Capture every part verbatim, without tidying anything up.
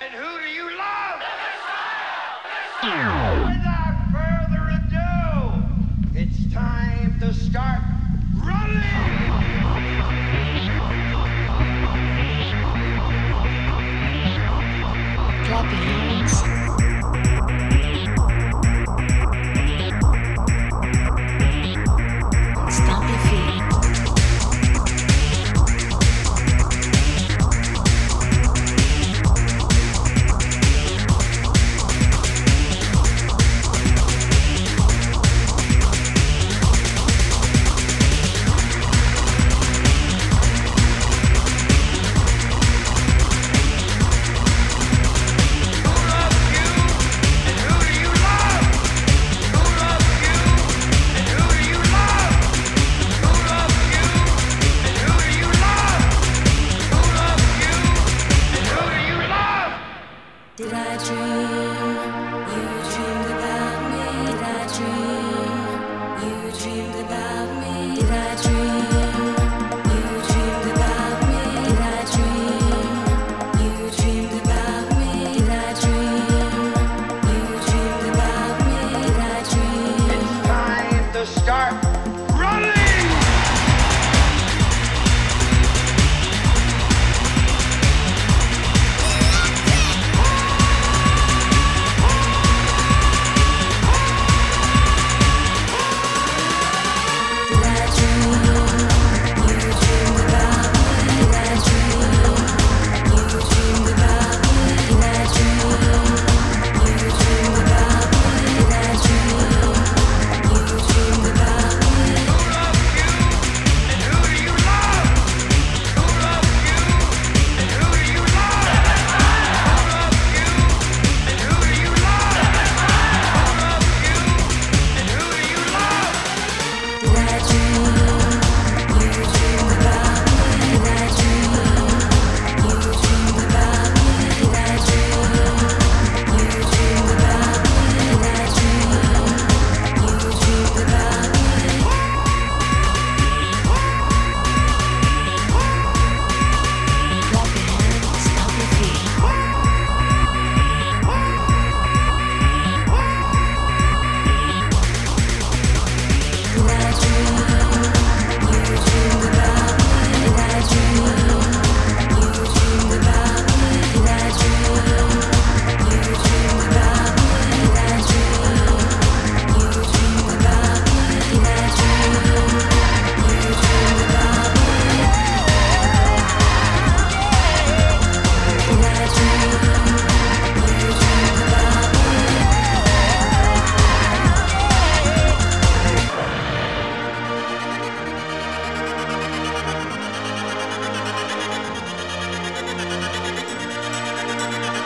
And who do you love? Without further ado, it's time to start running! Clap your hands. Stomp your feet. Did I dream? You dreamed about me. Did I dream? You dreamed about me. Did I dream? You dreamed about me. Did I dream? You dreamed about me. Did I dream? You dreamed about me. Did I dream? It's time to start running!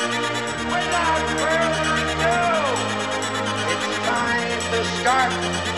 Without further ado, it's time to start